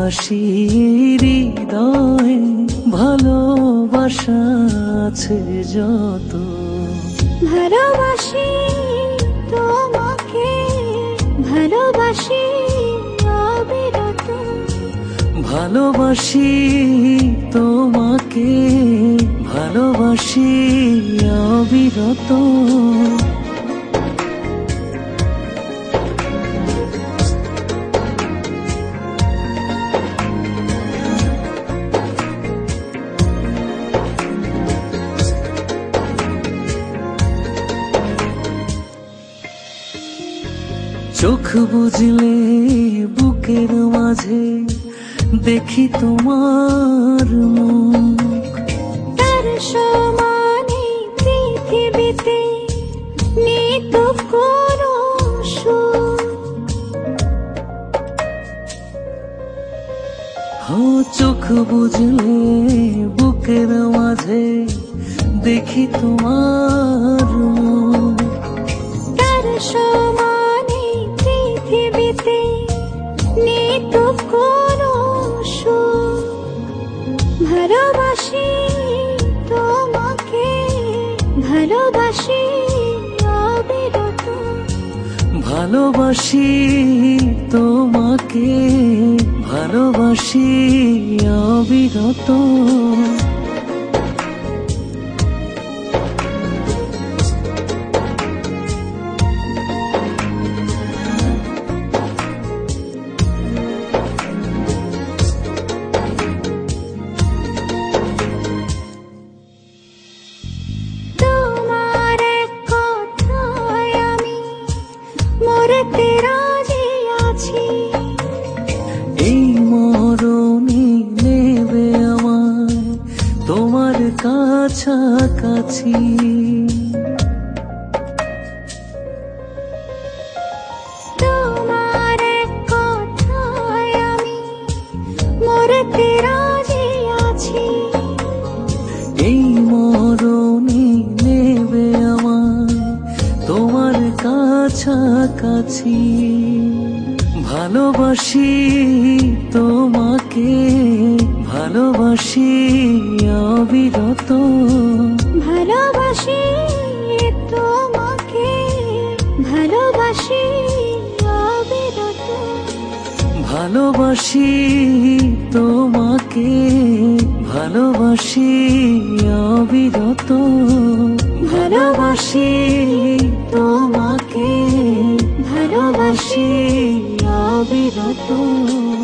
ভালোবাসি হৃদয়ে ভালোবাসা আছে যত, ভালোবাসি তোমাকে, ভালোবাসি অবিরত, ভালোবাসি তোমাকে, ভালোবাসি অবিরত। চোখ বুঝলে বুকের মাঝে দেখি তোমার মুখ, তার সমানে পৃথিবীতে নেই তো কোনো সুখ। চোখ বুঝলে বুকের মাঝে দেখি তোমার মুখ, তার সমানে পৃথিবীতে নেই তো কোনো সুখ। ভালোবাসি তোমাকে, ভালোবাসি অবিরত, ভালোবাসি তোমাকে, ভালোবাসি অবিরত। তোমার এক কথায় আমি মরতে রাজি আছি, এই মরণে নেবে আমায় তোমার কাছাকাছি। তোমার এক কথায় আমি মরতে রাজি আছি, এই মরণে নেবে আমায় তোমার কাছাকাছি। ভালোবাসি তোমাকে, ভালোবাসি অবিরত, ভালোবাসি তোমাকে, ভালোবাসি অবিরত, ভালোবাসি তোমাকে, ভালোবাসি অবিরত, ভালোবাসি তোমাকে, ভালোবাসি অবিরত।